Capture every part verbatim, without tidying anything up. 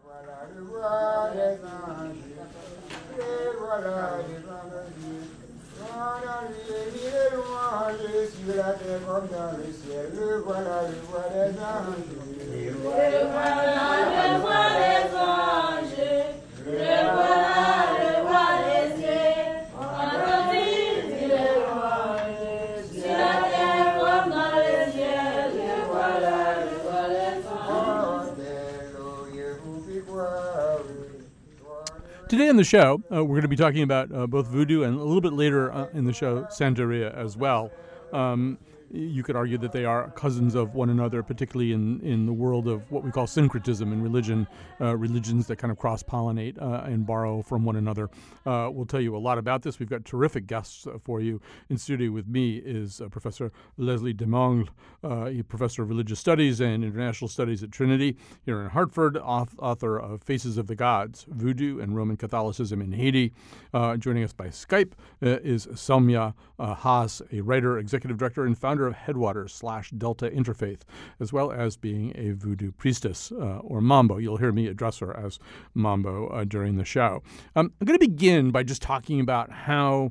Today on the show, uh, we're going to be talking about uh, both voodoo and a little bit later uh, in the show, Santeria as well. Um, you could argue that they are cousins of one another, particularly in, in the world of what we call syncretism in religion, uh, religions that kind of cross-pollinate uh, and borrow from one another. Uh, we'll tell you a lot about this. We've got terrific guests uh, for you. In studio with me is uh, Professor Leslie Demangle, uh, a professor of religious studies and international studies at Trinity here in Hartford, author of Faces of the Gods, Voodoo and Roman Catholicism in Haiti. Uh, joining us by Skype uh, is Soumya uh, Haas, a writer, executive director, and founder of Headwaters slash Delta Interfaith, as well as being a voodoo priestess, uh, or Mambo. You'll hear me address her as Mambo uh, during the show. Um, I'm going to begin by just talking about how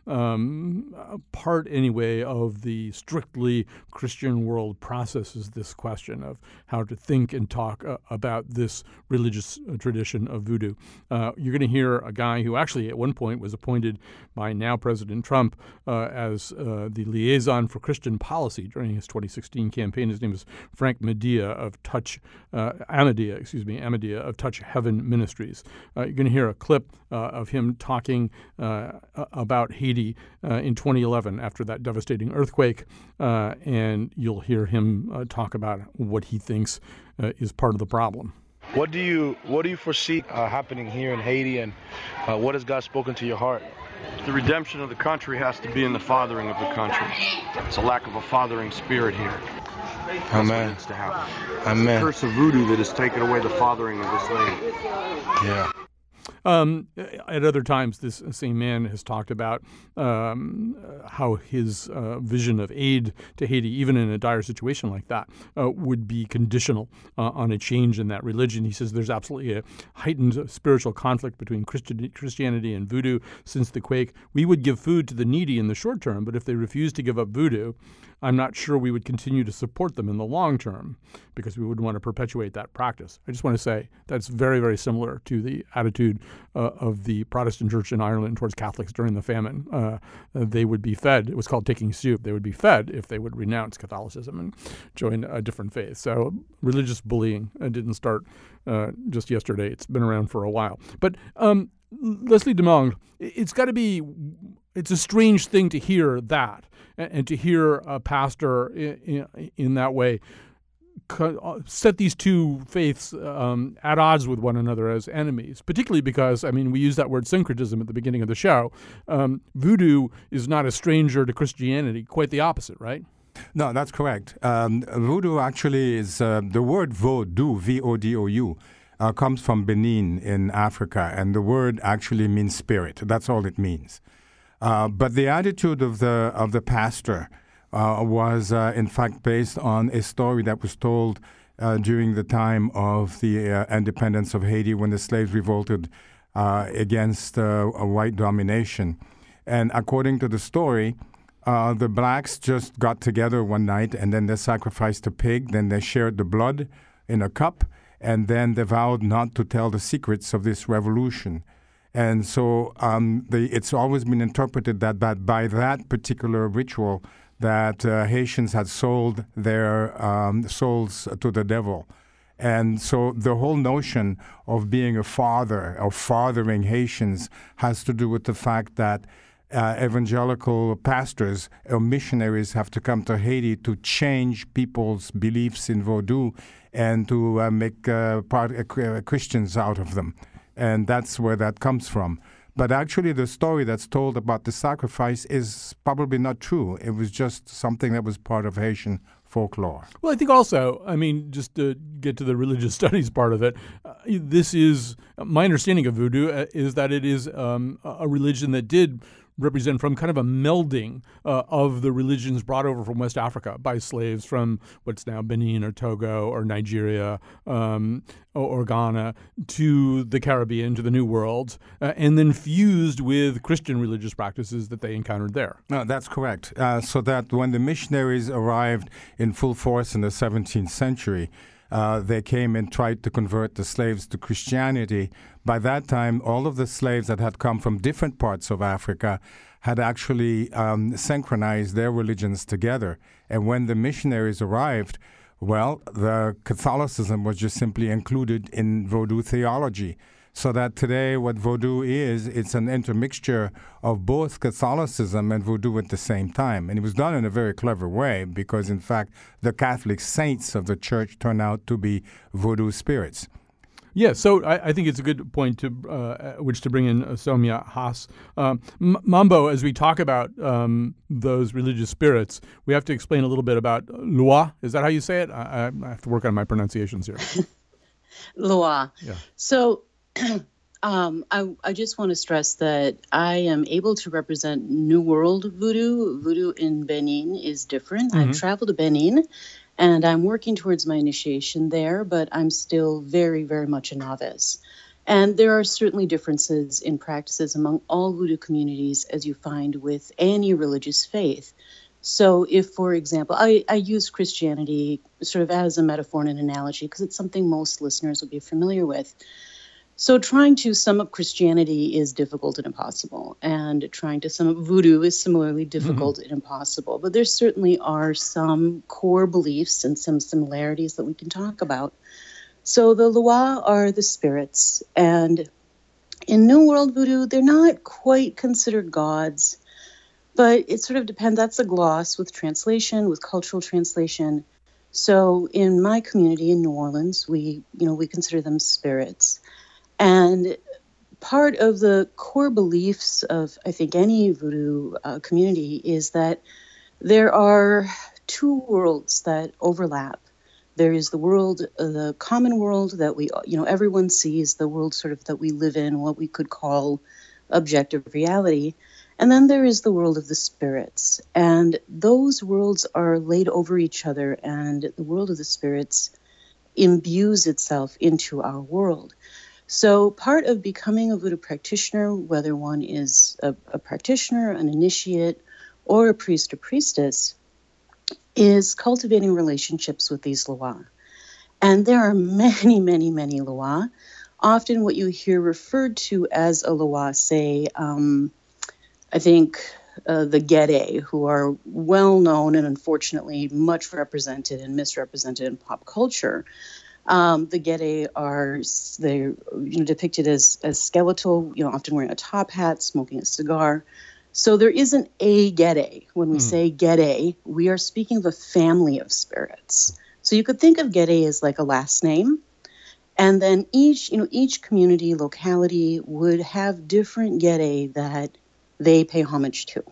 Um, part, anyway, of the strictly Christian world processes this question of how to think and talk uh, about this religious uh, tradition of voodoo. Uh, you're going to hear a guy who actually at one point was appointed by now President Trump uh, as uh, the liaison for Christian policy during his twenty sixteen campaign. His name is Frank Medea of Touch, uh, Amadea, excuse me, Amadea of Touch Heaven Ministries. Uh, you're going to hear a clip uh, of him talking uh, about Haiti Uh, in twenty eleven after that devastating earthquake, uh, and you'll hear him uh, talk about what he thinks uh, is part of the problem. What do you what do you foresee uh, happening here in Haiti, and uh, what has God spoken to your heart? The redemption of the country has to be in the fathering of the country. It's a lack of a fathering spirit here. That's Amen. what needs to happen. Amen. It's the curse of voodoo that has taken away the fathering of this land. Yeah. Um, at other times, this same man has talked about um, how his uh, vision of aid to Haiti, even in a dire situation like that, uh, would be conditional uh, on a change in that religion. He says there's absolutely a heightened spiritual conflict between Christi- Christianity and voodoo since the quake. We would give food to the needy in the short term, but if they refuse to give up voodoo, I'm not sure we would continue to support them in the long term because we would want to perpetuate that practice. I just want to say that's very, very similar to the attitude uh, of the Protestant church in Ireland towards Catholics during the famine. Uh, they would be fed. It was called taking soup. They would be fed if they would renounce Catholicism and join a different faith. So religious bullying uh, didn't start uh, just yesterday. It's been around for a while. But um, Leslie Demangle, it's got to be, it's a strange thing to hear that and, and to hear a pastor in, in, in that way set these two faiths um, at odds with one another as enemies, particularly because, I mean, we use that word syncretism at the beginning of the show. Um, voodoo is not a stranger to Christianity, quite the opposite, right? No, that's correct. Um, voodoo actually is, uh, the word vodou, V O D O U, uh, comes from Benin in Africa, and the word actually means spirit. That's all it means. Uh, but the attitude of the of the pastor Uh, was, uh, in fact, based on a story that was told uh, during the time of the uh, independence of Haiti when the slaves revolted uh, against uh, a white domination. And according to the story, uh, the blacks just got together one night and then they sacrificed a pig, then they shared the blood in a cup, and then they vowed not to tell the secrets of this revolution. And so um, the, it's always been interpreted that, that by that particular ritual, that uh, Haitians had sold their um, souls to the devil. And so the whole notion of being a father, or fathering Haitians, has to do with the fact that uh, evangelical pastors or missionaries have to come to Haiti to change people's beliefs in voodoo and to uh, make uh, part, uh, Christians out of them. And that's where that comes from. But actually, the story that's told about the sacrifice is probably not true. It was just something that was part of Haitian folklore. Well, I think also, I mean, just to get to the religious studies part of it, uh, this is, my understanding of voodoo uh, is that it is um, a religion that did represent from kind of a melding uh, of the religions brought over from West Africa by slaves from what's now Benin or Togo or Nigeria um, or, or Ghana to the Caribbean, to the New World, uh, and then fused with Christian religious practices that they encountered there. No, that's correct. Uh, so that when the missionaries arrived in full force in the seventeenth century, Uh, they came and tried to convert the slaves to Christianity. By that time, all of the slaves that had come from different parts of Africa had actually um, synchronized their religions together. And when the missionaries arrived, well, the Catholicism was just simply included in Vodou theology. So that today what Vodou is, it's an intermixture of both Catholicism and Vodou at the same time. And it was done in a very clever way because, in fact, the Catholic saints of the church turn out to be Vodou spirits. Yeah, so I, I think it's a good point to uh, which to bring in uh, Soumya Haas. Um, M- Mambo, as we talk about um, those religious spirits, we have to explain a little bit about Loa. Is that how you say it? I, I have to work on my pronunciations here. Loa. Yeah. So um, I, I just want to stress that I am able to represent New World Voodoo. Voodoo in Benin is different. Mm-hmm. I've traveled to Benin, and I'm working towards my initiation there, but I'm still very, very much a novice. And there are certainly differences in practices among all Voodoo communities, as you find with any religious faith. So if, for example, I, I use Christianity sort of as a metaphor and an analogy because it's something most listeners will be familiar with. So trying to sum up Christianity is difficult and impossible, and trying to sum up Voodoo is similarly difficult mm-hmm. and impossible. But there certainly are some core beliefs and some similarities that we can talk about. So the Loa are the spirits, and in New World Voodoo, they're not quite considered gods, but it sort of depends. That's a gloss with translation, with cultural translation. So in my community in New Orleans, we, you know, we consider them spirits. And part of the core beliefs of, I think, any Voodoo uh, community is that there are two worlds that overlap. There is the world, uh, the common world that we, you know, everyone sees, the world sort of that we live in, what we could call objective reality. And then there is the world of the spirits. And those worlds are laid over each other, and the world of the spirits imbues itself into our world. So part of becoming a Voodoo practitioner, whether one is a, a practitioner, an initiate, or a priest or priestess, is cultivating relationships with these Loa. And there are many, many, many Loa. Often what you hear referred to as a Loa, say, um, I think uh, the Gede, who are well known and unfortunately much represented and misrepresented in pop culture. Um, the Gede are they're you know, depicted as as skeletal, you know, often wearing a top hat, smoking a cigar. So there isn't a Gede. When we mm. say Gede, we are speaking of a family of spirits. So you could think of Gede as like a last name, and then each you know each community locality would have different Gede that they pay homage to.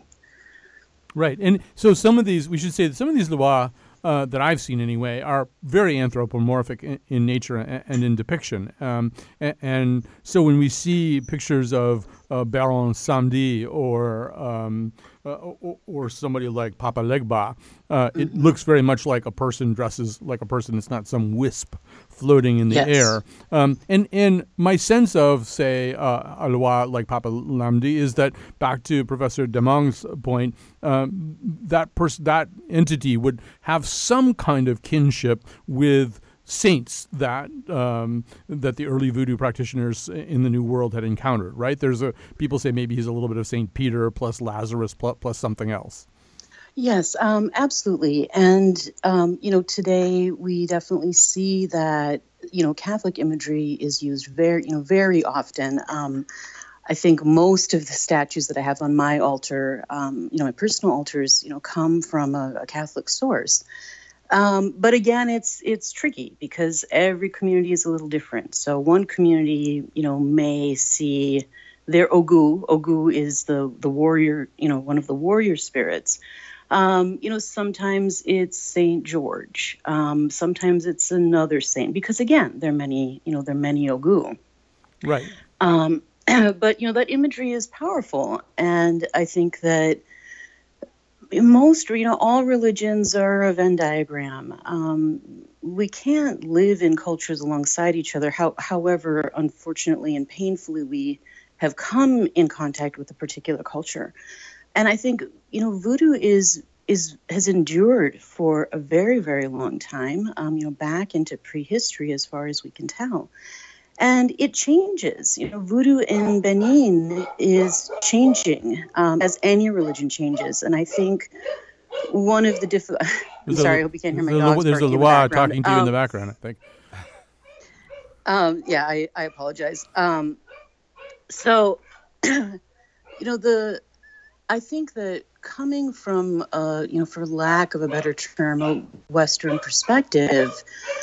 Right, and so some of these, we should say that some of these Loa Uh, that I've seen anyway, are very anthropomorphic in, in nature and, and in depiction. Um, and, and so when we see pictures of uh, Baron Samedi or, um, uh, or or somebody like Papa Legba, uh, it mm-hmm. looks very much like a person dresses like a person. It's not some wisp floating in the yes. air. Um, and, and my sense of, say, uh, a Loa like Papa Lamdi is that, back to Professor Demong's point, um, that person, that entity would have some kind of kinship with saints that um, that the early Voodoo practitioners in the New World had encountered. Right? There's a people say maybe he's a little bit of Saint Peter plus Lazarus plus, plus something else. Yes, um, absolutely. And um, you know, today we definitely see that you know Catholic imagery is used very you know very often. Um, I think most of the statues that I have on my altar, um, you know, my personal altars, you know, come from a, a Catholic source. Um, but again, it's it's tricky because every community is a little different. So one community, you know, may see their Ogu. Ogu is the the warrior, you know, one of the warrior spirits. Um, you know, sometimes it's Saint George. Um, sometimes it's another saint because again, there are many, you know, there are many Ogu. Right. Um, but, you know, that imagery is powerful. And I think that most, you know, all religions are a Venn diagram. Um, we can't live in cultures alongside each other. How, however, unfortunately and painfully, we have come in contact with a particular culture. And I think, you know, voodoo is is has endured for a very, very long time, um, you know, back into prehistory as far as we can tell. And it changes. You know, voodoo in Benin is changing um, as any religion changes. And I think one of the diff- I'm sorry, I hope you can't hear my dogs There's a Loa talking to you um, in the background, I think. Um, yeah, I, I apologize. Um, so, you know, the I think that coming from, uh, you know, for lack of a better term, a Western perspective,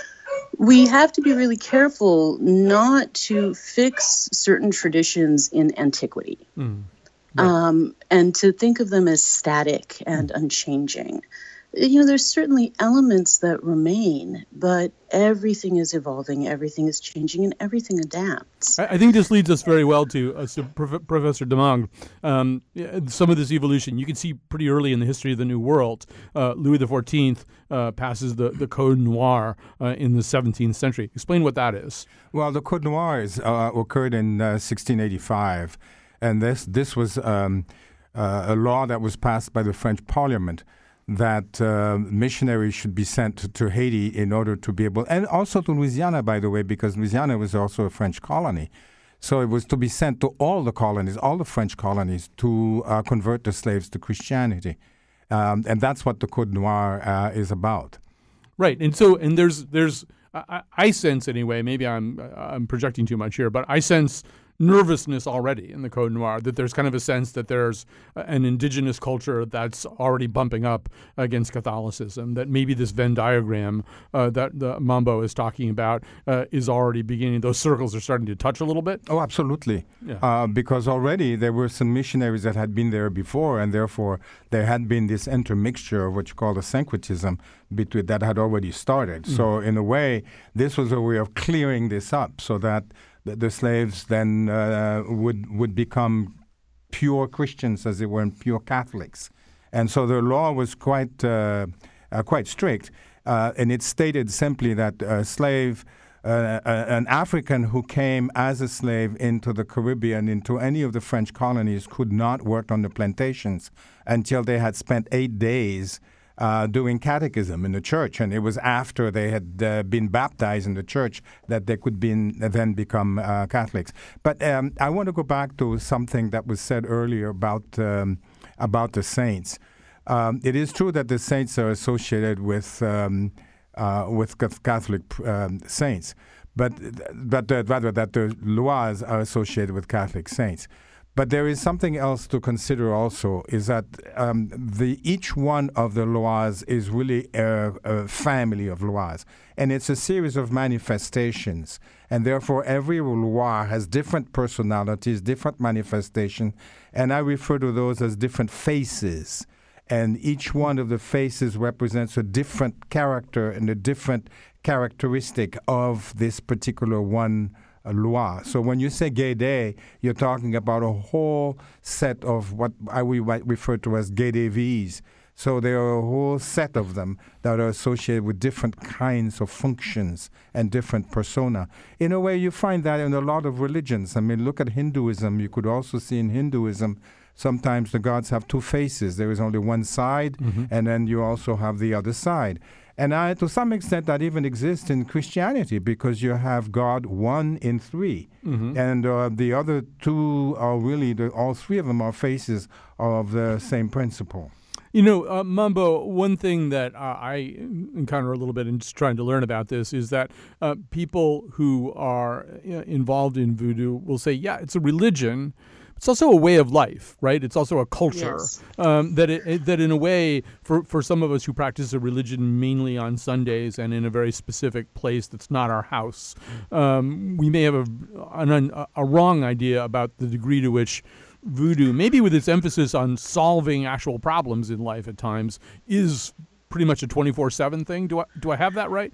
we have to be really careful not to fix certain traditions in antiquity, mm, right. um, and to think of them as static and unchanging. You know, there's certainly elements that remain, but everything is evolving, everything is changing, and everything adapts. I, I think this leads us very well to, uh, to Prof- Professor Demong. Um, some of this evolution you can see pretty early in the history of the New World. Uh, Louis the Fourteenth uh, passes the, the Code Noir uh, in the seventeenth century. Explain what that is. Well, the Code Noir is, uh, occurred in uh, sixteen eighty-five, and this, this was um, uh, a law that was passed by the French Parliament, that uh, missionaries should be sent to, to Haiti in order to be able, and also to Louisiana, by the way, because Louisiana was also a French colony. So it was to be sent to all the colonies, all the French colonies, to uh, convert the slaves to Christianity. Um, and that's what the Code Noir uh, is about. Right. And so, and there's, there's, I, I sense anyway, maybe I'm, I'm projecting too much here, but I sense nervousness already in the Code Noir, that there's kind of a sense that there's an indigenous culture that's already bumping up against Catholicism, that maybe this Venn diagram uh, that the Mambo is talking about uh, is already beginning, those circles are starting to touch a little bit? Oh, absolutely. Yeah. Uh, because already there were some missionaries that had been there before, and therefore there had been this intermixture of what you call the syncretism between that had already started. Mm-hmm. So in a way, this was a way of clearing this up so that the, the slaves then uh, would would become pure Christians, as they were, and pure Catholics. And so the law was quite uh, uh, quite strict, uh, and it stated simply that a slave, uh, an African who came as a slave into the Caribbean, into any of the French colonies, could not work on the plantations until they had spent eight days Uh, doing catechism in the church, and it was after they had uh, been baptized in the church that they could be in, then become uh, Catholics. But um, I want to go back to something that was said earlier about um, about the saints. Um, it is true that the saints are associated with um, uh, with Catholic um, saints, but but uh, rather that the Loas are associated with Catholic saints. But there is something else to consider also, is that um, the each one of the Loas is really a, a family of Loas. And it's a series of manifestations. And therefore, every Loa has different personalities, different manifestations. And I refer to those as different faces. And each one of the faces represents a different character and a different characteristic of this particular one Loa. So when you say Guédé, you're talking about a whole set of what I we might refer to as Guédévis. So there are a whole set of them that are associated with different kinds of functions and different persona. In a way, you find that in a lot of religions. I mean, look at Hinduism. You could also see in Hinduism, sometimes the gods have two faces. There is only one side, mm-hmm. and then you also have the other side. And I, to some extent, that even exists in Christianity, because you have God one in three. Mm-hmm. And uh, the other two are really, the, all three of them are faces of the same principle. You know, uh, Mambo, one thing that uh, I encounter a little bit in just trying to learn about this is that uh, people who are you know, involved in voodoo will say, yeah, it's a religion. It's also a way of life, right? It's also a culture. Yes. Um, that it, that in a way, for, for some of us who practice a religion mainly on Sundays and in a very specific place that's not our house, um, we may have a, an, a wrong idea about the degree to which voodoo, maybe with its emphasis on solving actual problems in life at times, is pretty much a twenty-four seven thing. Do I do I have that right?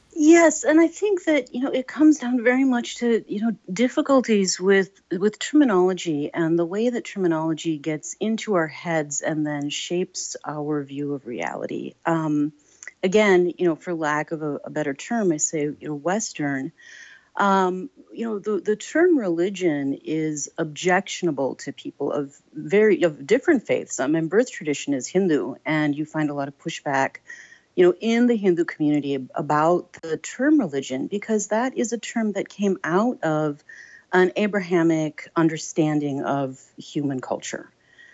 Yes, and I think that, you know, it comes down very much to, you know, difficulties with with terminology and the way that terminology gets into our heads and then shapes our view of reality. Um, again, you know, for lack of a, a better term, I say, you know, Western. Um, you know, the the term religion is objectionable to people of very of different faiths. Um, my birth tradition is Hindu, and you find a lot of pushback, you know, in the Hindu community about the term religion, because that is a term that came out of an Abrahamic understanding of human culture.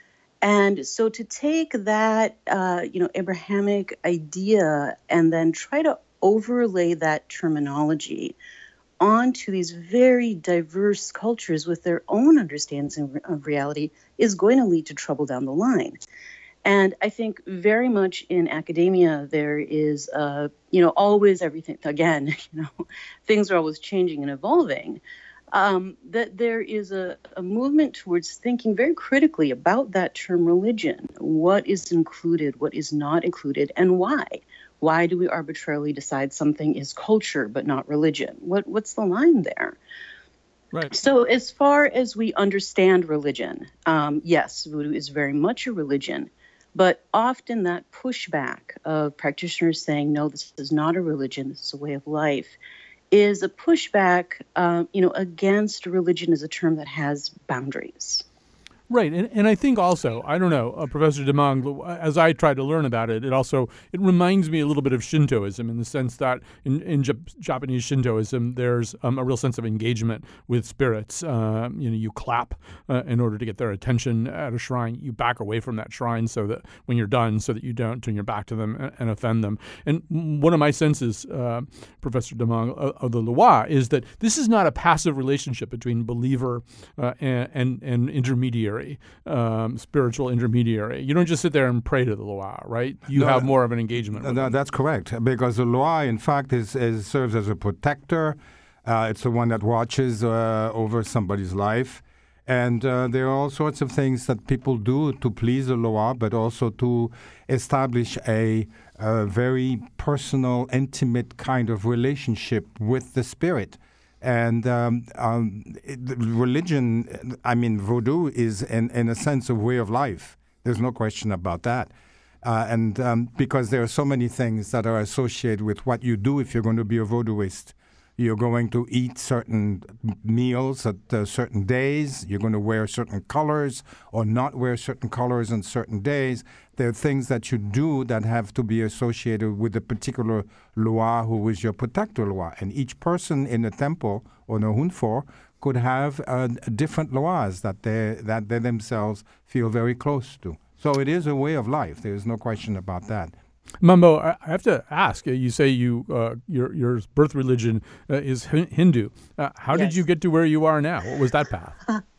And so to take that, uh, you know, Abrahamic idea and then try to overlay that terminology onto these very diverse cultures with their own understandings of reality is going to lead to trouble down the line. And I think very much in academia, there is, uh, you know, always everything, again, you know, things are always changing and evolving, um, that there is a, a movement towards thinking very critically about that term religion. What is included, what is not included, and why? Why do we arbitrarily decide something is culture but not religion? What What's the line there? Right. So as far as we understand religion, um, yes, voodoo is very much a religion. But often that pushback of practitioners saying, no, this is not a religion, this is a way of life, is a pushback, um, you know, against religion as a term that has boundaries. Right, and, and I think also, I don't know, uh, Professor Demong, as I try to learn about it, it also, it reminds me a little bit of Shintoism in the sense that in, in Jap- Japanese Shintoism, there's um, a real sense of engagement with spirits. Uh, you know, you clap uh, in order to get their attention at a shrine. You back away from that shrine so that when you're done, so that you don't turn your back to them and, and offend them. And one of my senses, uh, Professor Demong, of, of the Loa is that this is not a passive relationship between believer uh, and, and, and intermediary. Um, spiritual intermediary. You don't just sit there and pray to the Loa, right? You No, have more of an engagement with No, them. that's correct, because the Loa, in fact, is, is serves as a protector. Uh, it's the one that watches uh, over somebody's life. And uh, there are all sorts of things that people do to please the Loa, but also to establish a, a very personal, intimate kind of relationship with the spirit. And um, um, it, religion, I mean, voodoo is, in, in a sense, a way of life. There's no question about that. Uh, and um, because there are so many things that are associated with what you do if you're going to be a voodooist. You're going to eat certain meals at uh, certain days. You're going to wear certain colors or not wear certain colors on certain days. There are things that you do that have to be associated with a particular Loa who is your protector Loa. And each person in the temple or the Hunfor could have uh, different Loas that they, that they themselves feel very close to. So it is a way of life. There is no question about that. Mambo, I have to ask. You say you uh, your your birth religion uh, is Hindu. Uh, how Yes. did you get to where you are now? What was that path?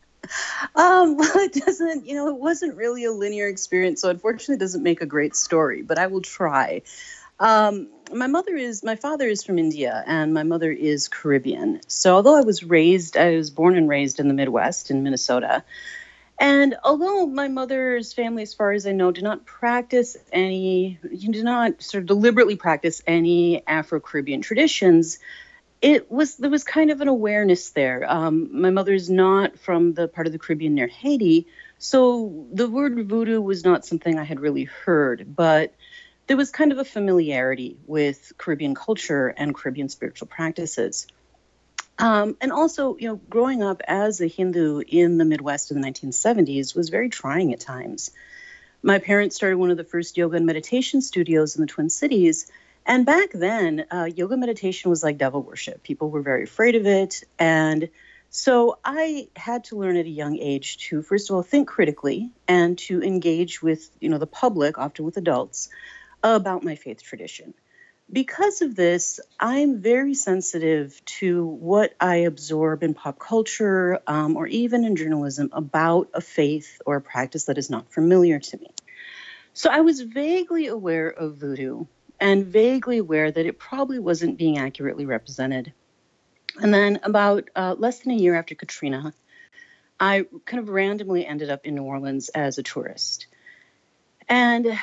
Um, well, it doesn't, you know, it wasn't really a linear experience, so unfortunately it doesn't make a great story, but I will try. Um, my mother is, my father is from India, and my mother is Caribbean. So although I was raised, I was born and raised in the Midwest in Minnesota. And although my mother's family, as far as I know, did not practice any, you do not sort of deliberately practice any Afro-Caribbean traditions, it was there was kind of an awareness there. Um, my mother's not from the part of the Caribbean near Haiti, so the word voodoo was not something I had really heard, but there was kind of a familiarity with Caribbean culture and Caribbean spiritual practices. Um, and also, you know, growing up as a Hindu in the Midwest in the nineteen seventies was very trying at times. My parents started one of the first yoga and meditation studios in the Twin Cities. And back then, uh, yoga meditation was like devil worship. People were very afraid of it. And so I had to learn at a young age to, first of all, think critically and to engage with, you know, the public, often with adults, about my faith tradition. Because of this, I'm very sensitive to what I absorb in pop culture um, or even in journalism about a faith or a practice that is not familiar to me. So I was vaguely aware of voodoo and vaguely aware that it probably wasn't being accurately represented. And then about uh, less than a year after Katrina, I kind of randomly ended up in New Orleans as a tourist. And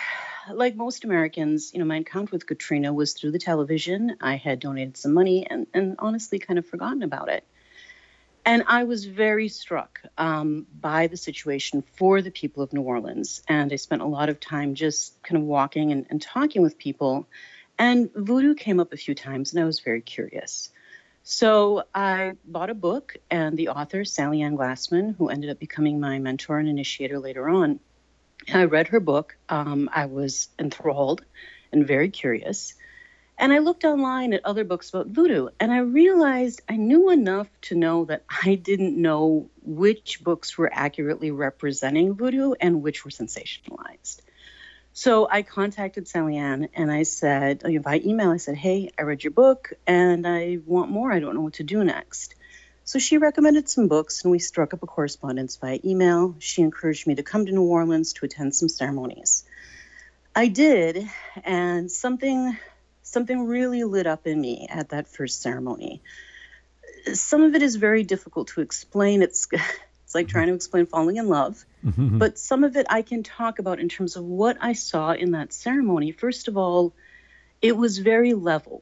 like most Americans, you know, my encounter with Katrina was through the television. I had donated some money and, and honestly kind of forgotten about it. And I was very struck um, by the situation for the people of New Orleans. And I spent a lot of time just kind of walking and, and talking with people. And voodoo came up a few times, and I was very curious. So I bought a book, and the author, Sally Ann Glassman, who ended up becoming my mentor and initiator later on, I read her book. Um, I was enthralled and very curious. And I looked online at other books about voodoo, and I realized I knew enough to know that I didn't know which books were accurately representing voodoo and which were sensationalized. So I contacted Sally Ann, and I said, you know, by email, I said, hey, I read your book, and I want more. I don't know what to do next. So she recommended some books, and we struck up a correspondence via email. She encouraged me to come to New Orleans to attend some ceremonies. I did, and something... Something really lit up in me at that first ceremony. Some of it is very difficult to explain. It's it's like trying to explain falling in love. Mm-hmm. But some of it I can talk about in terms of what I saw in that ceremony. First of all, it was very level.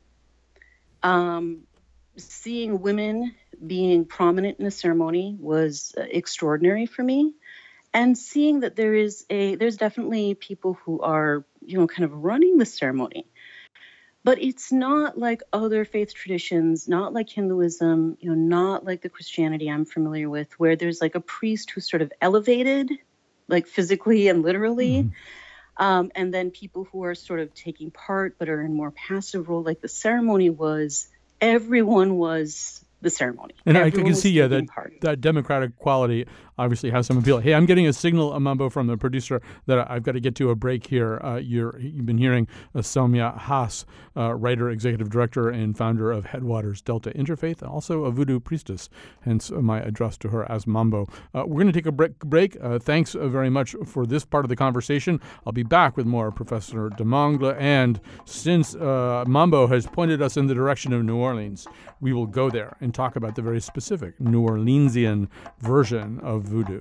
Um, seeing women being prominent in the ceremony was uh, extraordinary for me. And seeing that there is a there's definitely people who are, you know, kind of running the ceremony. But it's not like other faith traditions, not like Hinduism, you know, not like the Christianity I'm familiar with, where there's like a priest who's sort of elevated, like physically and literally, mm-hmm. um, and then people who are sort of taking part but are in more passive role. Like the ceremony was, everyone was the ceremony. And I can see, yeah, that, that democratic quality obviously has some appeal. Hey, I'm getting a signal, Mambo, from the producer that I've got to get to a break here. Uh, you're, you've been hearing uh, Soumya Haas, uh, writer, executive director, and founder of Headwaters Delta Interfaith, and also a voodoo priestess, hence my address to her as Mambo. Uh, we're going to take a break. break. Uh, thanks uh, very much for this part of the conversation. I'll be back with more Professor Demangle, and since uh, Mambo has pointed us in the direction of New Orleans, we will go there and talk about the very specific New Orleansian version of voodoo.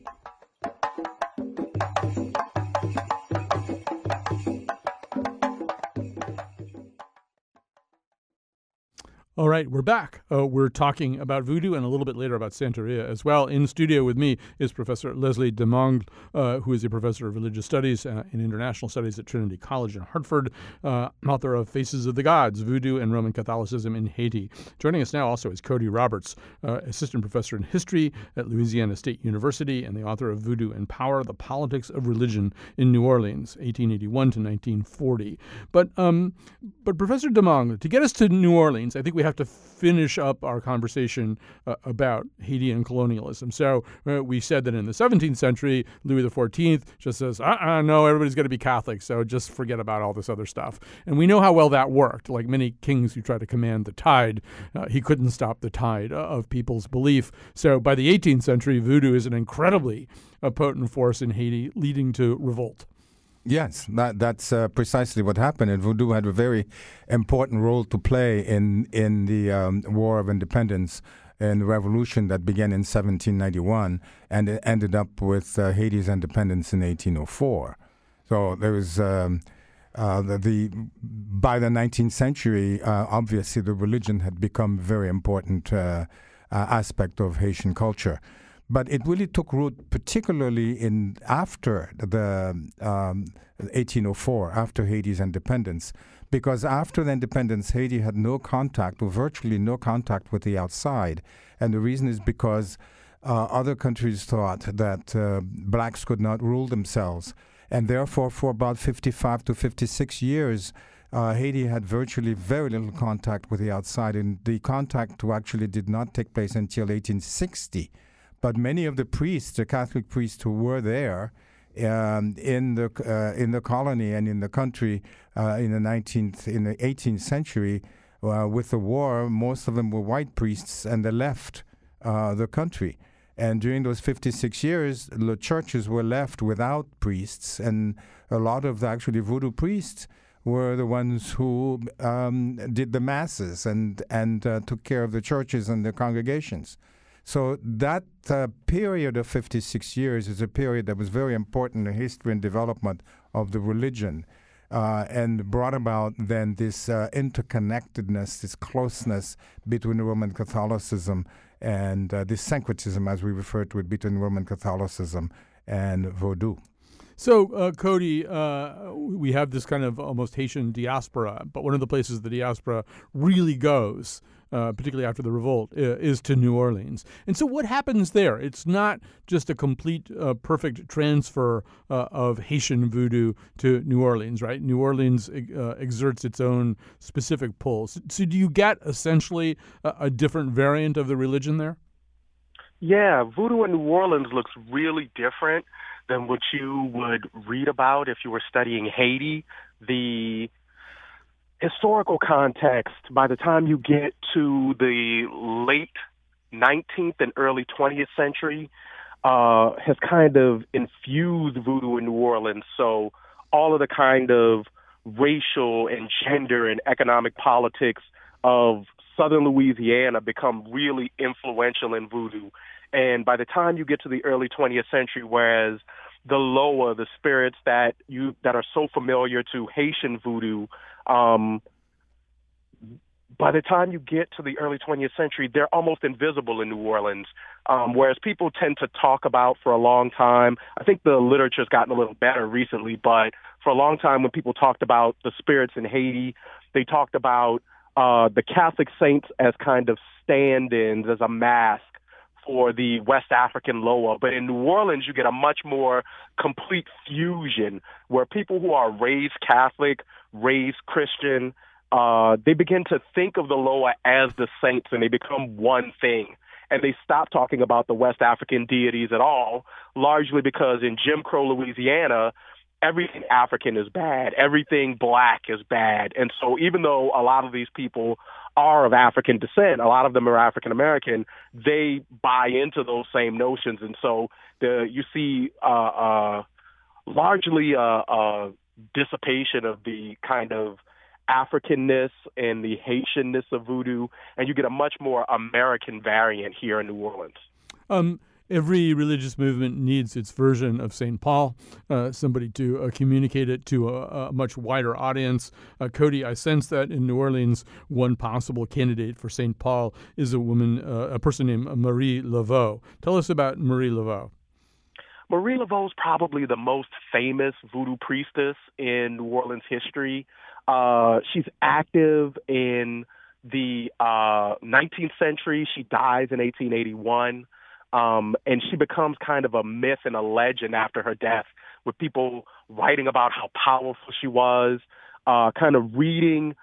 All right, we're back. Uh, we're talking about voodoo and a little bit later about Santeria as well. In studio with me is Professor Leslie Demangle, uh, who is a professor of religious studies uh, and international studies at Trinity College in Hartford, uh, author of Faces of the Gods, Voodoo and Roman Catholicism in Haiti. Joining us now also is Cody Roberts, uh, assistant professor in history at Louisiana State University and the author of Voodoo and Power, The Politics of Religion in New Orleans, eighteen eighty-one to nineteen forty. But, um, but Professor Demangle, to get us to New Orleans, I think we have to finish up our conversation uh, about Haitian colonialism. So uh, we said that in the seventeenth century, Louis the fourteenth just says, uh-uh, no, everybody's got to be Catholic, so just forget about all this other stuff. And we know how well that worked. Like many kings who try to command the tide, uh, he couldn't stop the tide of people's belief. So by the eighteenth century, voodoo is an incredibly uh, potent force in Haiti, leading to revolt. Yes, that, that's uh, precisely what happened. And voodoo had a very important role to play in in the um, War of Independence and the revolution that began in seventeen ninety-one and it ended up with uh, Haiti's independence in eighteen oh four. So there was um, uh, the, the by the nineteenth century, uh, obviously the religion had become a very important uh, uh, aspect of Haitian culture. But it really took root, particularly in after the um, eighteen oh four, after Haiti's independence, because after the independence, Haiti had no contact, or virtually no contact with the outside. And the reason is because uh, other countries thought that uh, blacks could not rule themselves. And therefore, for about fifty-five to fifty-six years, uh, Haiti had virtually very little contact with the outside. And the contact actually did not take place until eighteen sixty. But many of the priests, the Catholic priests who were there um, in the uh, in the colony and in the country uh, in the nineteenth, in the eighteenth century, uh, with the war, most of them were white priests, and they left uh, the country. And during those fifty-six years, the churches were left without priests, and a lot of the actually voodoo priests were the ones who um, did the masses and and uh, took care of the churches and the congregations. So that uh, period of fifty-six years is a period that was very important in the history and development of the religion, uh, and brought about then this uh, interconnectedness, this closeness between Roman Catholicism and uh, this syncretism, as we refer to it, between Roman Catholicism and Vodou. So, uh, Cody, uh, we have this kind of almost Haitian diaspora, but one of the places the diaspora really goes, uh, particularly after the revolt, uh, is to New Orleans. And so what happens there? It's not just a complete, uh, perfect transfer uh, of Haitian voodoo to New Orleans, right? New Orleans uh, exerts its own specific pull. So, so do you get essentially a, a different variant of the religion there? Yeah, voodoo in New Orleans looks really different than what you would read about if you were studying Haiti. The historical context, by the time you get to the late nineteenth and early twentieth century, uh, has kind of infused voodoo in New Orleans. So all of the kind of racial and gender and economic politics of southern Louisiana become really influential in voodoo. And by the time you get to the early twentieth century, whereas the Loa, the spirits that you that are so familiar to Haitian voodoo, um, by the time you get to the early twentieth century, they're almost invisible in New Orleans. Um, whereas people tend to talk about for a long time, I think the literature's gotten a little better recently, but for a long time when people talked about the spirits in Haiti, they talked about uh, the Catholic saints as kind of stand-ins, as a mask for the West African Loa. But in New Orleans, you get a much more complete fusion where people who are raised Catholic, raised Christian, uh, they begin to think of the Loa as the saints, and they become one thing. And they stop talking about the West African deities at all, largely because in Jim Crow, Louisiana, everything African is bad. Everything black is bad. And so even though a lot of these people are of African descent, a lot of them are African American, they buy into those same notions. And so the you see uh, uh, largely a, a dissipation of the kind of Africanness and the Haitianness of voodoo, and you get a much more American variant here in New Orleans. Um, every religious movement needs its version of Saint Paul, uh, somebody to uh, communicate it to a, a much wider audience. Uh, Cody, I sense that in New Orleans, one possible candidate for Saint Paul is a woman, uh, a person named Marie Laveau. Tell us about Marie Laveau. Marie Laveau is probably the most famous voodoo priestess in New Orleans history. Uh, she's active in the uh, nineteenth century. She dies in eighteen eighty-one. Um, and she becomes kind of a myth and a legend after her death, with people writing about how powerful she was, uh, kind of reading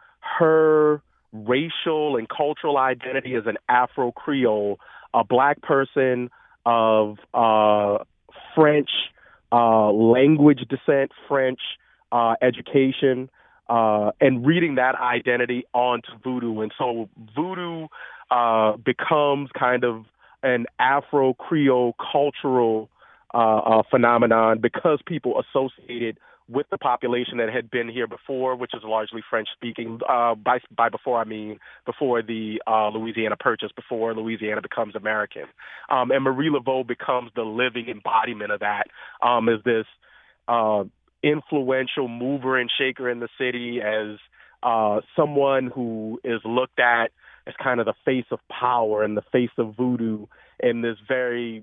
her racial and cultural identity as an Afro-Creole, a black person of uh, French uh, language descent, French uh, education, uh, and reading that identity onto voodoo. And so voodoo uh, becomes kind of an Afro-Creole cultural uh, uh, phenomenon because people associated with the population that had been here before, which is largely French-speaking. Uh, by, by before, I mean before the uh, Louisiana Purchase, before Louisiana becomes American. Um, and Marie Laveau becomes the living embodiment of that, um, as this uh, influential mover and shaker in the city, as uh, someone who is looked at as kind of the face of power and the face of voodoo in this very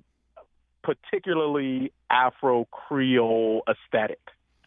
particularly Afro-Creole aesthetic.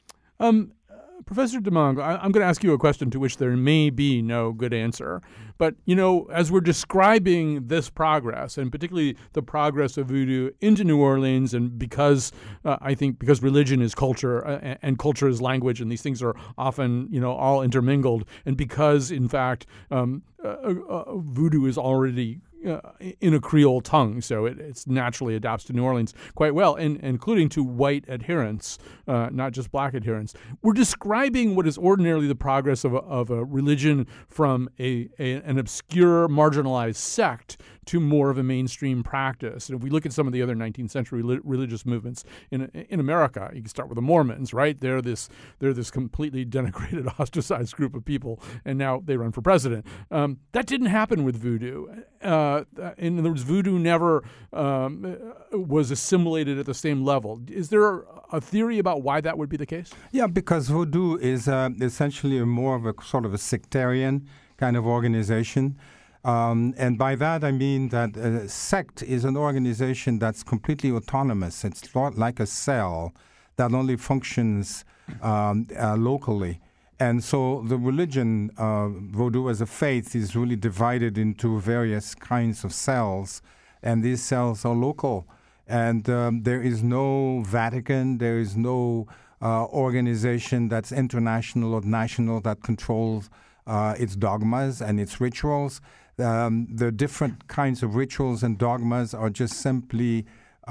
Um, uh, Professor Dimongo, I, I'm going to ask you a question to which there may be no good answer. But, you know, as we're describing this progress, and particularly the progress of voodoo into New Orleans, and because uh, I think because religion is culture uh, and culture is language, and these things are often, you know, all intermingled, and because, in fact, um, uh, uh, voodoo is already Uh, in a Creole tongue, so it it's naturally adapts to New Orleans quite well, and including to white adherents, uh, not just black adherents. We're describing what is ordinarily the progress of a, of a religion from a, a an obscure, marginalized sect to more of a mainstream practice. And if we look at some of the other nineteenth century li- religious movements in in America, you can start with the Mormons, right? They're this they're this completely denigrated, ostracized group of people, and now they run for president. Um, that didn't happen with voodoo. Uh, Uh, in other words, voodoo never um, was assimilated at the same level. Is there a theory about why that would be the case? Yeah, because voodoo is uh, essentially a more of a sort of a sectarian kind of organization. Um, and by that, I mean that a sect is an organization that's completely autonomous. It's not like a cell that only functions um, uh, locally. And so the religion, uh, Vodou as a faith, is really divided into various kinds of cells, and these cells are local. And um, there is no Vatican, there is no uh, organization that's international or national that controls uh, its dogmas and its rituals. Um, the different kinds of rituals and dogmas are just simply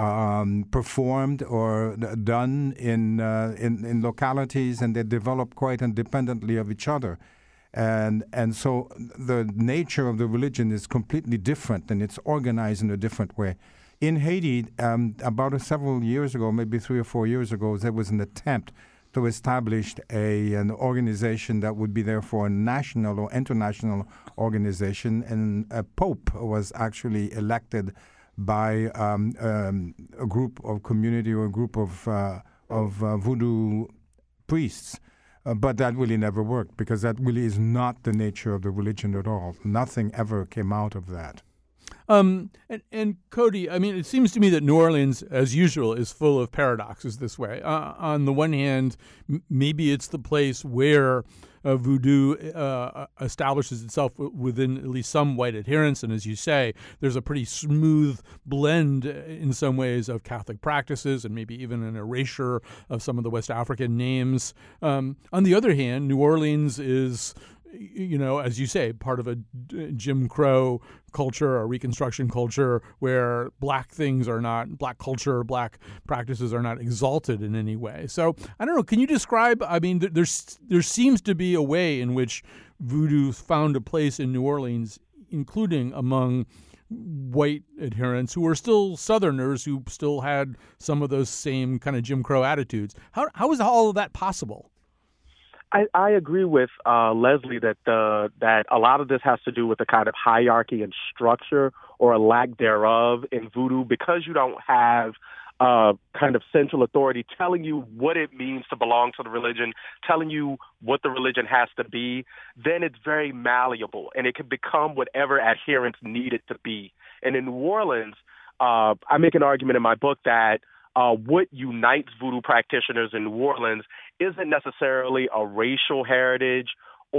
um, performed or done in, uh, in in localities, and they develop quite independently of each other. And and so the nature of the religion is completely different, and it's organized in a different way. In Haiti, um, about uh, several years ago, maybe three or four years ago, there was an attempt to establish a an organization that would be therefore a national or international organization, and a pope was actually elected by um, um, a group of community or a group of uh, of uh, voodoo priests. Uh, but that really never worked, because that really is not the nature of the religion at all. Nothing ever came out of that. Um, and, and Cody, I mean, it seems to me that New Orleans, as usual, is full of paradoxes this way. Uh, on the one hand, m- maybe it's the place where uh, voodoo uh, establishes itself w- within at least some white adherents. And as you say, there's a pretty smooth blend in some ways of Catholic practices and maybe even an erasure of some of the West African names. Um, on the other hand, New Orleans is, you know, as you say, part of a Jim Crow culture, a Reconstruction culture, where black things are not, black culture, black practices are not exalted in any way. So I don't know. Can you describe? I mean, there's there seems to be a way in which voodoo found a place in New Orleans, including among white adherents who were still Southerners, who still had some of those same kind of Jim Crow attitudes. How how is all of that possible? I, I agree with uh, Leslie that the that a lot of this has to do with the kind of hierarchy and structure, or a lack thereof, in voodoo, because you don't have uh, kind of central authority telling you what it means to belong to the religion, telling you what the religion has to be. Then it's very malleable, and it can become whatever adherents need it to be. And in New Orleans, uh, I make an argument in my book that Uh, what unites voodoo practitioners in New Orleans isn't necessarily a racial heritage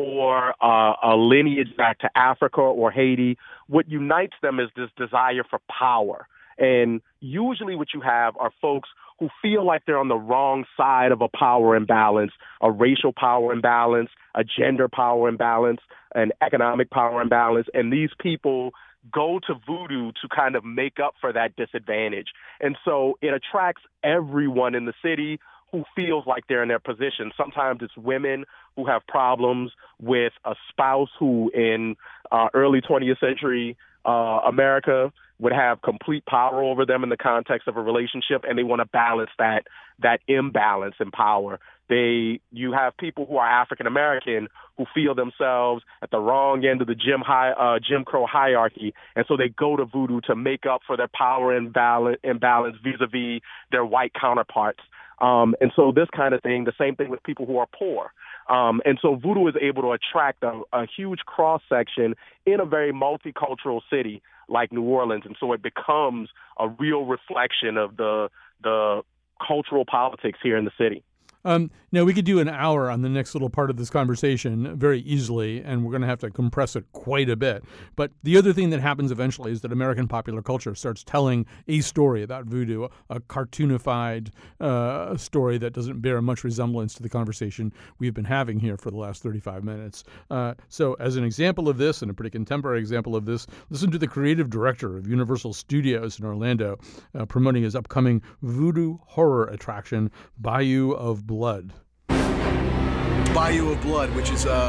or uh, a lineage back to Africa or Haiti. What unites them is this desire for power. And usually what you have are folks who feel like they're on the wrong side of a power imbalance, a racial power imbalance, a gender power imbalance, an economic power imbalance. And these people go to voodoo to kind of make up for that disadvantage. And so it attracts everyone in the city who feels like they're in their position. Sometimes it's women who have problems with a spouse who in uh, early twentieth century uh, America would have complete power over them in the context of a relationship, and they want to balance that that imbalance in power. They, you have people who are African American who feel themselves at the wrong end of the Jim high, uh, Jim Crow hierarchy, and so they go to voodoo to make up for their power imbalance, imbalance vis-a-vis their white counterparts. Um, and so this kind of thing, the same thing with people who are poor. Um, and so voodoo is able to attract a, a huge cross-section in a very multicultural city like New Orleans. And so it becomes a real reflection of the the cultural politics here in the city. Um, now, we could do an hour on the next little part of this conversation very easily, and we're going to have to compress it quite a bit. But the other thing that happens eventually is that American popular culture starts telling a story about voodoo, a cartoonified uh, story that doesn't bear much resemblance to the conversation we've been having here for the last thirty-five minutes. Uh, so as an example of this, and a pretty contemporary example of this, listen to the creative director of Universal Studios in Orlando uh, promoting his upcoming voodoo horror attraction, Bayou of Blood. Bayou of Blood, which is a,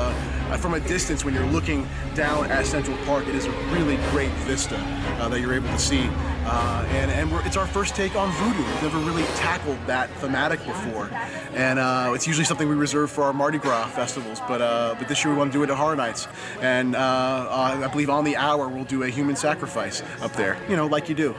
uh, from a distance, when you're looking down at Central Park, it is a really great vista uh, that you're able to see. Uh, and and we're, it's our first take on voodoo. We've never really tackled that thematic before. And uh, it's usually something we reserve for our Mardi Gras festivals. But uh, but this year we want to do it at Horror Nights. And uh, uh, I believe on the hour we'll do a human sacrifice up there, you know, like you do.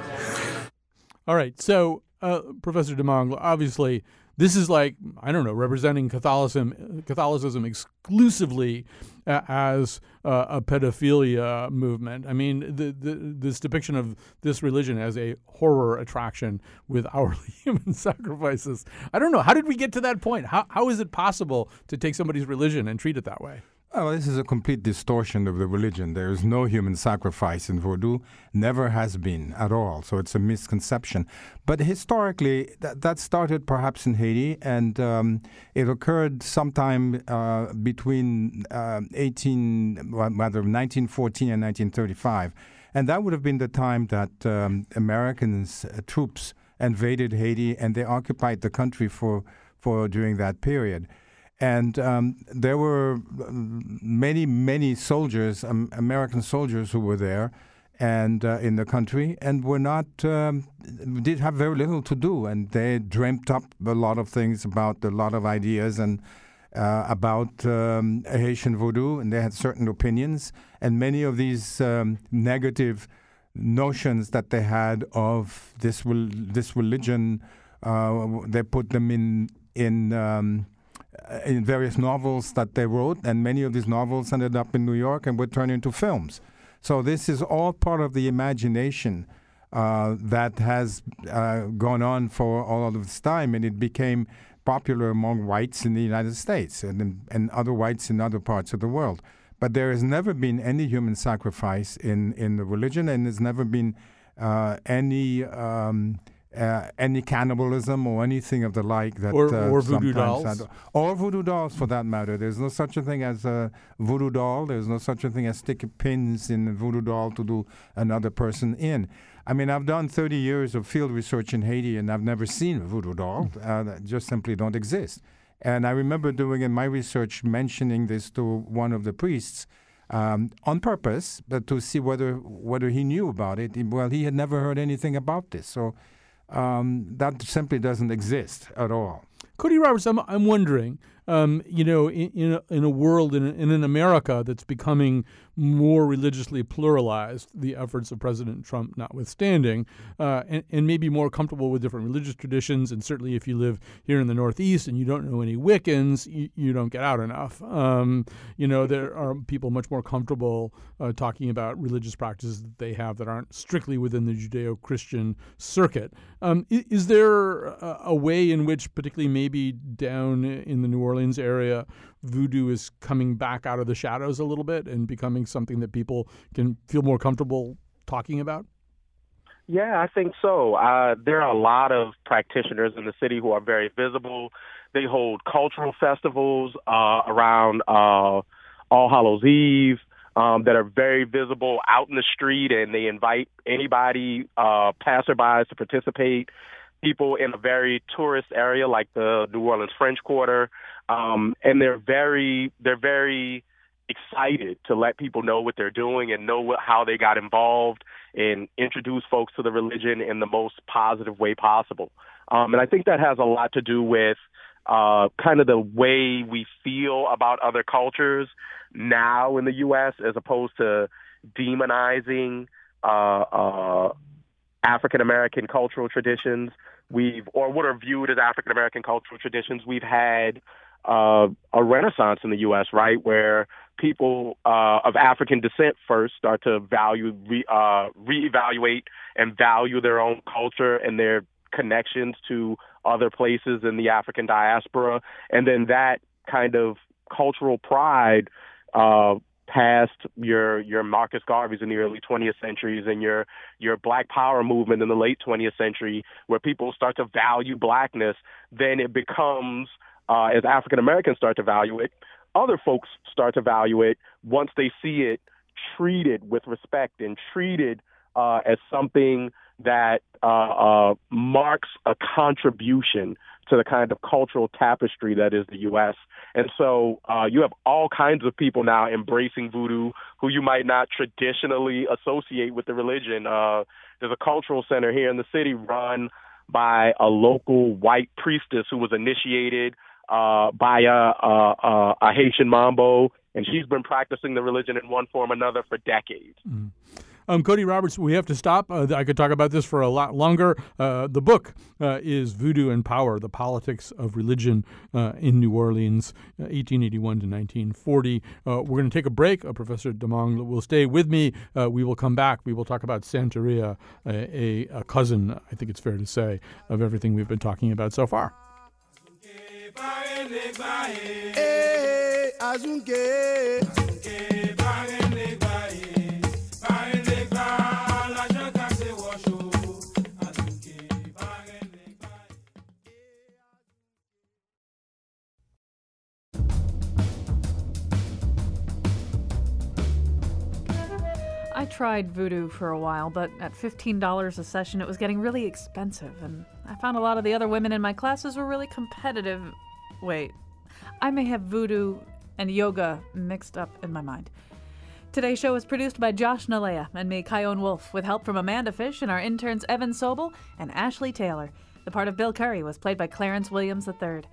All right. So, uh, Professor DeMong, obviously, this is like, I don't know, representing Catholicism, Catholicism exclusively uh, as uh, a pedophilia movement. I mean, the, the, this depiction of this religion as a horror attraction with hourly human sacrifices. I don't know. How did we get to that point? How How is it possible to take somebody's religion and treat it that way? Oh, this is a complete distortion of the religion. There is no human sacrifice in Vodou, never has been at all. So it's a misconception. But historically, that, that started perhaps in Haiti, and um, it occurred sometime uh, between uh, eighteen, well, rather nineteen fourteen and nineteen thirty-five, and that would have been the time that um, Americans uh, troops invaded Haiti, and they occupied the country for for during that period. And um, there were many, many soldiers, um, American soldiers who were there and uh, in the country and were not, um, did have very little to do. And they dreamt up a lot of things about, a lot of ideas and uh, about um, Haitian voodoo. And they had certain opinions. And many of these um, negative notions that they had of this, this religion, uh, they put them in, in um, in various novels that they wrote, and many of these novels ended up in New York and were turned into films. So this is all part of the imagination uh, that has uh, gone on for all of this time, and it became popular among whites in the United States and, and other whites in other parts of the world. But there has never been any human sacrifice in, in the religion, and there's never been uh, any... Um, Uh, any cannibalism or anything of the like that or, uh, or voodoo dolls had, or voodoo dolls for that matter. There's no such a thing as a voodoo doll. There's no such a thing as sticking pins in a voodoo doll to do another person in. I mean, I've done thirty years of field research in Haiti, and I've never seen a voodoo doll. Uh, that just simply don't exist. And I remember doing in my research mentioning this to one of the priests um, on purpose, but to see whether whether he knew about it. Well, he had never heard anything about this, so. Um, that simply doesn't exist at all. Cody Roberts, I'm, I'm wondering, um, you know, in, in, a, in a world, in, a, in an America that's becoming more religiously pluralized, the efforts of President Trump notwithstanding, uh, and, and maybe more comfortable with different religious traditions, and certainly if you live here in the Northeast and you don't know any Wiccans, you, you don't get out enough. Um, you know, there are people much more comfortable uh, talking about religious practices that they have that aren't strictly within the Judeo-Christian circuit. Um, is, is there a, a way in which, particularly maybe down in the New Orleans area, voodoo is coming back out of the shadows a little bit and becoming something that people can feel more comfortable talking about? Yeah, I think so. Uh, there are a lot of practitioners in the city who are very visible. They hold cultural festivals uh, around uh, All Hallows Eve um, that are very visible out in the street, and they invite anybody, uh, passerbys, to participate. People in a very tourist area like the New Orleans French Quarter, um, and they're very they're very excited to let people know what they're doing and know what, how they got involved and introduce folks to the religion in the most positive way possible. Um, and I think that has a lot to do with uh, kind of the way we feel about other cultures now in the U S as opposed to demonizing uh, uh, African-American cultural traditions. We've, or what are viewed as African-American cultural traditions. We've had uh, a renaissance in the U S, right, where people uh, of African descent first start to value, re, uh, reevaluate and value their own culture and their connections to other places in the African diaspora. And then that kind of cultural pride uh, past your your Marcus Garveys in the early twentieth centuries and your your Black Power movement in the late twentieth century, where people start to value blackness, then it becomes, uh, as African Americans start to value it, other folks start to value it once they see it treated with respect and treated uh, as something that uh, uh, marks a contribution to the kind of cultural tapestry that is the U S. And so uh, you have all kinds of people now embracing voodoo who you might not traditionally associate with the religion. Uh, there's a cultural center here in the city run by a local white priestess who was initiated uh, by a, a, a, a Haitian Mambo, and she's been practicing the religion in one form or another for decades. Mm. Um, Cody Roberts, we have to stop. Uh, I could talk about this for a lot longer. Uh, the book uh, is Voodoo and Power, The Politics of Religion uh, in New Orleans, uh, eighteen eighty-one to nineteen forty. Uh, we're going to take a break. Uh, Professor Demong will stay with me. Uh, we will come back. We will talk about Santeria, a, a, a cousin, I think it's fair to say, of everything we've been talking about so far. I tried voodoo for a while, but at fifteen dollars a session, it was getting really expensive, and I found a lot of the other women in my classes were really competitive. Wait, I may have voodoo and yoga mixed up in my mind. Today's show was produced by Josh Nalea and me, Kyone Wolf, with help from Amanda Fish and our interns Evan Sobel and Ashley Taylor. The part of Bill Curry was played by Clarence Williams the third.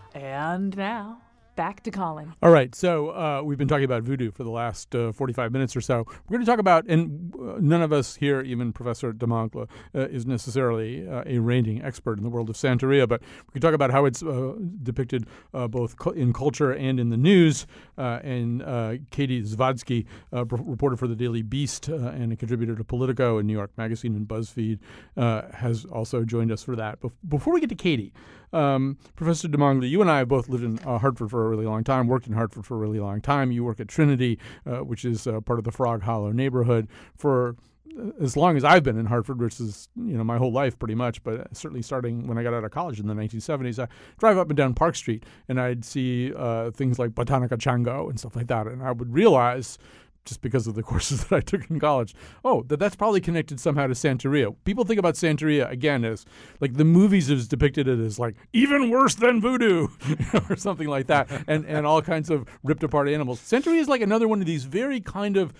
And now, back to Colin. All right, so uh, we've been talking about voodoo for the last uh, forty-five minutes or so. We're going to talk about, and uh, none of us here, even Professor Demoncle, uh, is necessarily uh, a reigning expert in the world of Santeria, but we can talk about how it's uh, depicted uh, both cu- in culture and in the news. Uh, and uh, Katie Zvadsky, uh, p- reporter for the Daily Beast uh, and a contributor to Politico and New York Magazine and BuzzFeed, uh, has also joined us for that. Bef- before we get to Katie, um, Professor Demongle, you and I have both lived in uh, Hartford for a really long time, worked in Hartford for a really long time. You work at Trinity, uh, which is uh, part of the Frog Hollow neighborhood, for as long as I've been in Hartford, which is, you know, my whole life pretty much, but certainly starting when I got out of college in the nineteen seventies, I drive up and down Park Street and I'd see uh, things like Botanica Chango and stuff like that. And I would realize, just because of the courses that I took in college, oh, that that's probably connected somehow to Santeria. People think about Santeria, again, as like the movies has depicted it as like even worse than voodoo or something like that, and, and all kinds of ripped apart animals. Santeria is like another one of these very kind of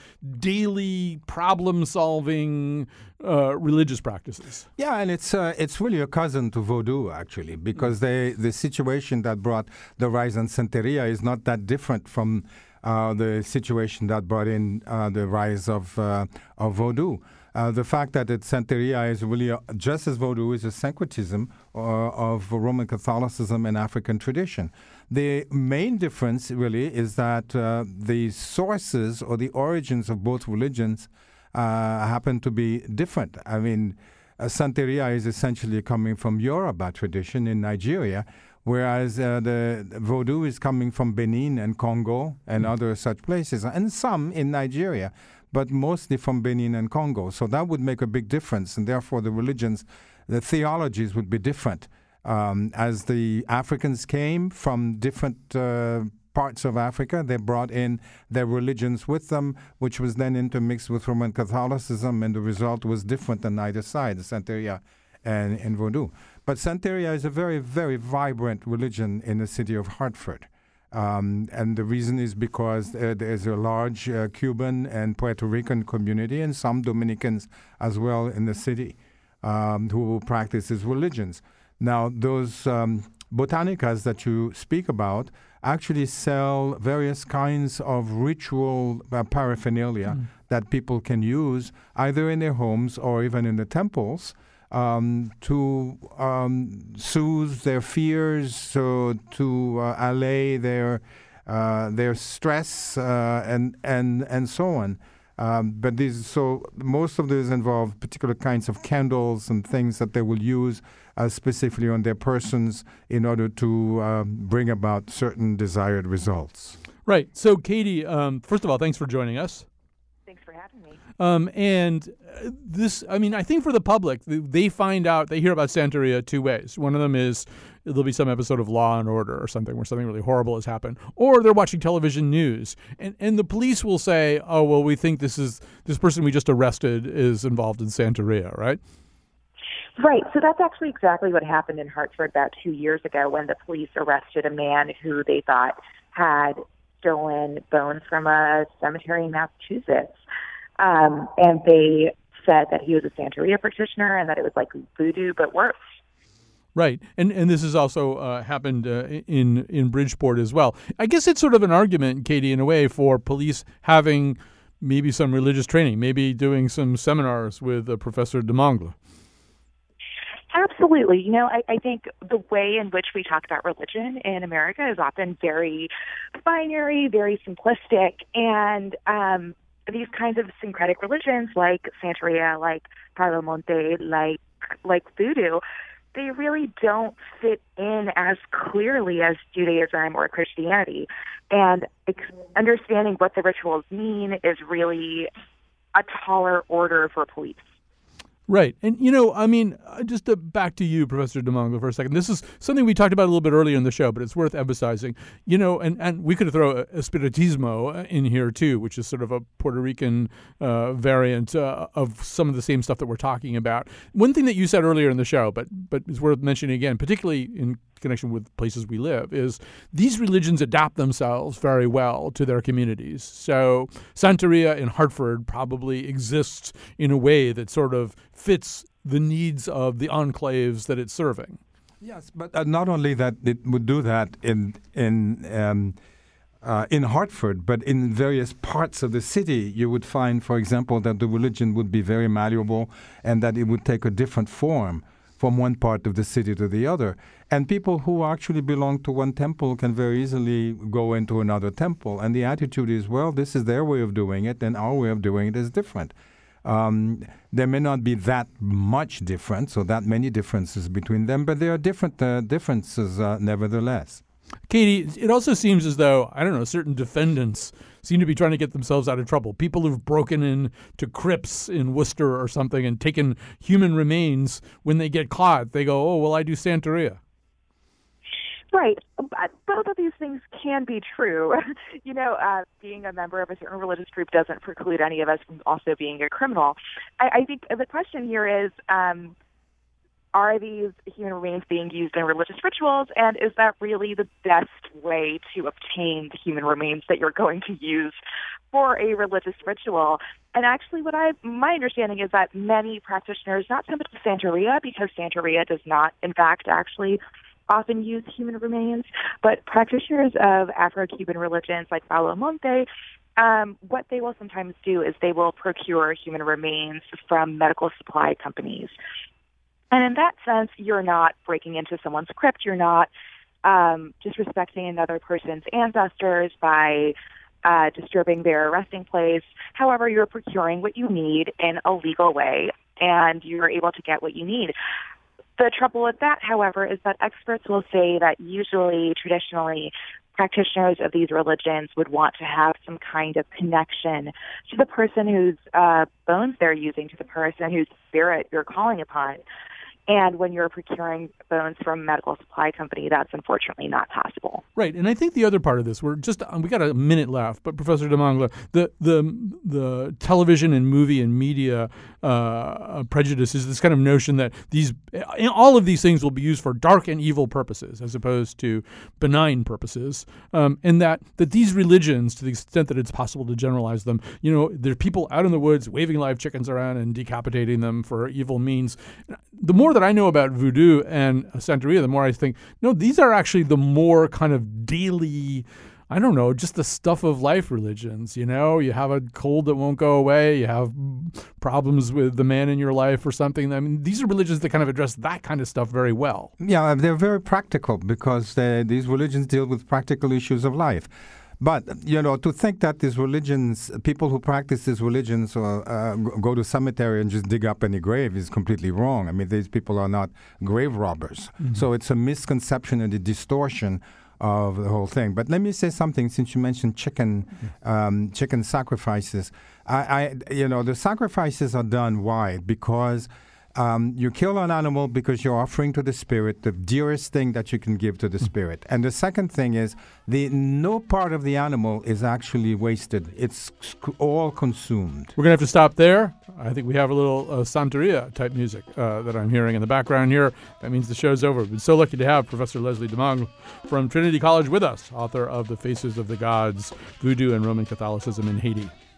daily problem-solving uh, religious practices. Yeah, and it's uh, it's really a cousin to voodoo, actually, because they, the situation that brought the rise in Santeria is not that different from Uh, the situation that brought in uh, the rise of uh, of voodoo. Uh, the fact that it's Santeria is really, a, just as voodoo is a syncretism uh, of Roman Catholicism and African tradition. The main difference really is that uh, the sources or the origins of both religions uh, happen to be different. I mean, uh, Santeria is essentially coming from Yoruba tradition in Nigeria, whereas uh, the voodoo is coming from Benin and Congo and mm. other such places, and some in Nigeria, but mostly from Benin and Congo. So that would make a big difference, and therefore the religions, the theologies would be different. Um, as the Africans came from different uh, parts of Africa, they brought in their religions with them, which was then intermixed with Roman Catholicism, and the result was different on either side, the Santeria and, and voodoo. But Santeria is a very, very vibrant religion in the city of Hartford. Um, and the reason is because uh, there's a large uh, Cuban and Puerto Rican community and some Dominicans as well in the city um, who practice these religions. Now, those um, botanicas that you speak about actually sell various kinds of ritual uh, paraphernalia mm. that people can use either in their homes or even in the temples Um, to um, soothe their fears, so to uh, allay their uh, their stress uh, and and and so on. Um, but these, so most of these involve particular kinds of candles and things that they will use uh, specifically on their persons in order to uh, bring about certain desired results. Right. So, Katie, um, first of all, thanks for joining us. Thanks for having me. Um, and this, I mean, I think for the public, they find out, they hear about Santeria two ways. One of them is there'll be some episode of Law and Order or something where something really horrible has happened, or they're watching television news, and and the police will say, oh, well, we think this is this person we just arrested is involved in Santeria, right? Right. So that's actually exactly what happened in Hartford about two years ago when the police arrested a man who they thought had stolen bones from a cemetery in Massachusetts. Um, and they said that he was a Santeria practitioner and that it was like voodoo, but worse. Right, and and this has also uh, happened uh, in in Bridgeport as well. I guess it's sort of an argument, Katie, in a way, for police having maybe some religious training, maybe doing some seminars with uh, Professor DeMongle. Absolutely. You know, I, I think the way in which we talk about religion in America is often very binary, very simplistic, and um, these kinds of syncretic religions like Santeria, like Palo Monte, like like voodoo, they really don't fit in as clearly as Judaism or Christianity. And ex- understanding what the rituals mean is really a taller order for police. Right. And, you know, I mean, just to back to you, Professor DeMongle, for a second. This is something we talked about a little bit earlier in the show, but it's worth emphasizing. You know, and, and we could throw Espiritismo in here, too, which is sort of a Puerto Rican uh, variant uh, of some of the same stuff that we're talking about. One thing that you said earlier in the show, but but it's worth mentioning again, particularly in connection with places we live, is these religions adapt themselves very well to their communities. So Santeria in Hartford probably exists in a way that sort of fits the needs of the enclaves that it's serving. Yes, but uh, not only that, it would do that in in um, uh, in Hartford, but in various parts of the city, you would find, for example, that the religion would be very malleable and that it would take a different form from one part of the city to the other. And people who actually belong to one temple can very easily go into another temple. And the attitude is, well, this is their way of doing it, and our way of doing it is different. Um, there may not be that much difference or that many differences between them, but there are different uh, differences uh, nevertheless. Katie, it also seems as though, I don't know, certain defendants seem to be trying to get themselves out of trouble. People who've broken into crypts in Worcester or something and taken human remains, when they get caught, they go, oh, well, I do Santeria. Right. Both of these things can be true. You know, uh, being a member of a certain religious group doesn't preclude any of us from also being a criminal. I, I think the question here is, um, are these human remains being used in religious rituals, and is that really the best way to obtain the human remains that you're going to use for a religious ritual? And actually, what I my understanding is that many practitioners, not so much Santeria, because Santeria does not, in fact, actually often use human remains, but practitioners of Afro-Cuban religions like Palo Monte, um, what they will sometimes do is they will procure human remains from medical supply companies. And in that sense, you're not breaking into someone's crypt. You're not um, disrespecting another person's ancestors by uh, disturbing their resting place. However, you're procuring what you need in a legal way, and you're able to get what you need. The trouble with that, however, is that experts will say that usually, traditionally, practitioners of these religions would want to have some kind of connection to the person whose uh, bones they're using, to the person whose spirit you're calling upon. And when you're procuring bones from a medical supply company, that's unfortunately not possible. Right, and I think the other part of this, we're just we got a minute left, but Professor DeMongle, the the the television and movie and media uh, prejudice is this kind of notion that these all of these things will be used for dark and evil purposes as opposed to benign purposes, um, and that that these religions, to the extent that it's possible to generalize them, you know, there are people out in the woods waving live chickens around and decapitating them for evil means. The more that I know about voodoo and Santeria, the more I think, no, these are actually the more kind of daily, I don't know, just the stuff of life religions. You know, you have a cold that won't go away. You have problems with the man in your life or something. I mean, these are religions that kind of address that kind of stuff very well. Yeah, they're very practical because these religions deal with practical issues of life. But, you know, to think that these religions, people who practice these religions or uh, go to cemetery and just dig up any grave is completely wrong. I mean, these people are not grave robbers. Mm-hmm. So it's a misconception and a distortion of the whole thing. But let me say something, since you mentioned chicken, um, chicken sacrifices. I, I, you know, the sacrifices are done. Why? Because Um, you kill an animal because you're offering to the spirit the dearest thing that you can give to the spirit. And the second thing is, the no part of the animal is actually wasted. It's sc- all consumed. We're going to have to stop there. I think we have a little uh, Santeria type music uh, that I'm hearing in the background here. That means the show's over. We've been so lucky to have Professor Leslie Demong from Trinity College with us, author of The Faces of the Gods, Voodoo and Roman Catholicism in Haiti.